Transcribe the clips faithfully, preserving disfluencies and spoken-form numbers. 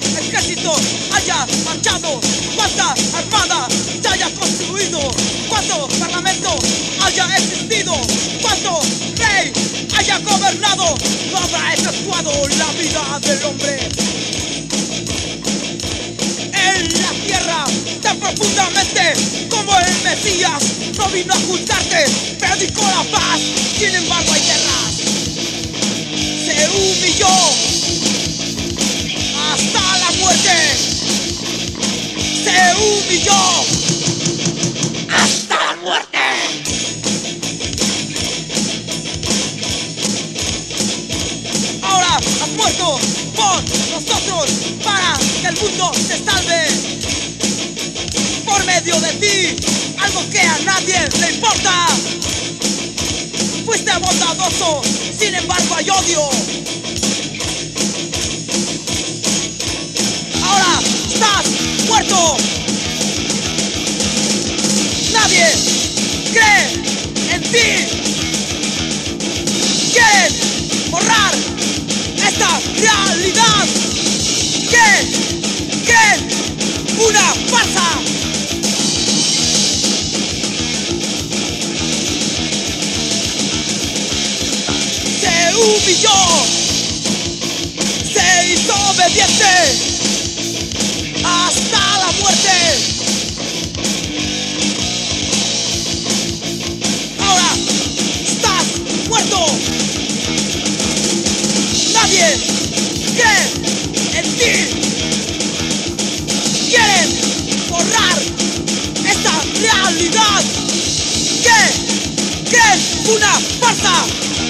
ejército haya marchado, cuánta armada se haya construido, cuánto parlamento haya existido, cuánto rey haya gobernado, no habrá efectuado la vida del hombre. En la tierra tan profundamente como el Mesías no vino a ocultarte, predicó la paz, sin embargo hay guerras. Se humilló hasta la muerte, se humilló hasta la muerte. Ahora has muerto por nosotros para que el mundo se salve. Por medio de ti, algo que a nadie le importa. Fuiste bondadoso, sin embargo hay odio. Ahora estás muerto. Nadie cree en ti. Quieren borrar esta realidad. Que creen una farsa. Se humilló, se hizo obediente hasta la muerte. Ahora estás muerto. Nadie cree en ti. Quieren borrar esta realidad. Que creen una farsa.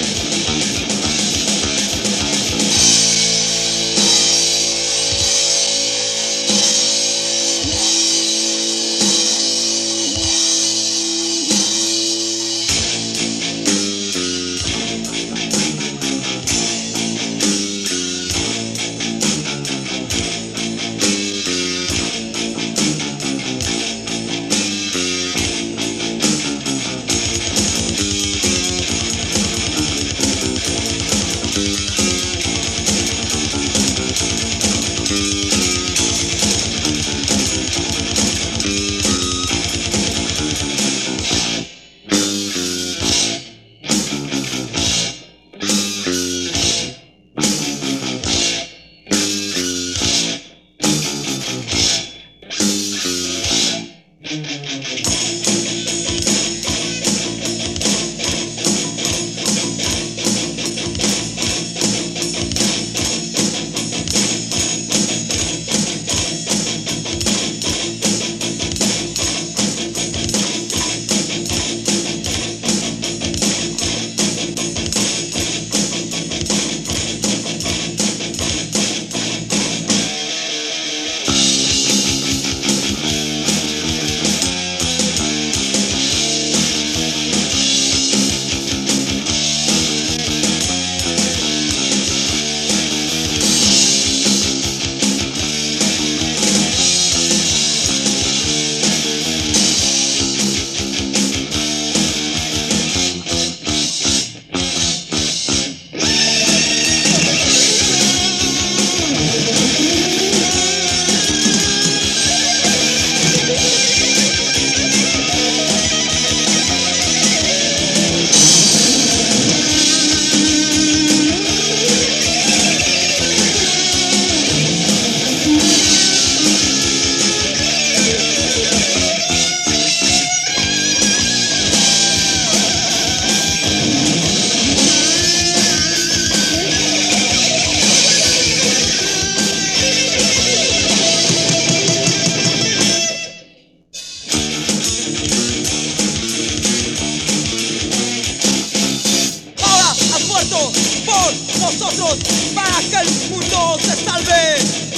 Nosotros para que el mundo se salve.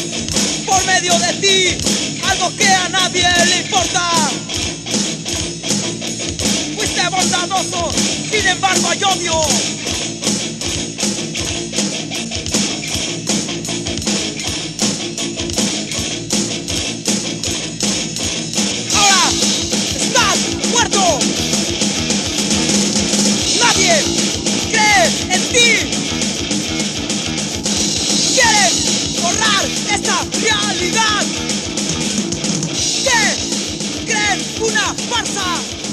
Por medio de ti, algo que a nadie le importa. Fuiste bondadoso, sin embargo hay odio. Ahora estás muerto. Nadie cree en ti. Quieren borrar esta realidad. farsa.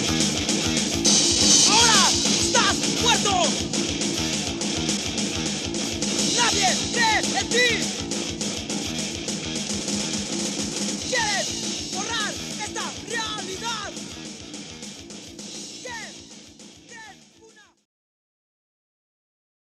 Ahora estás muerto. Nadie cree en ti.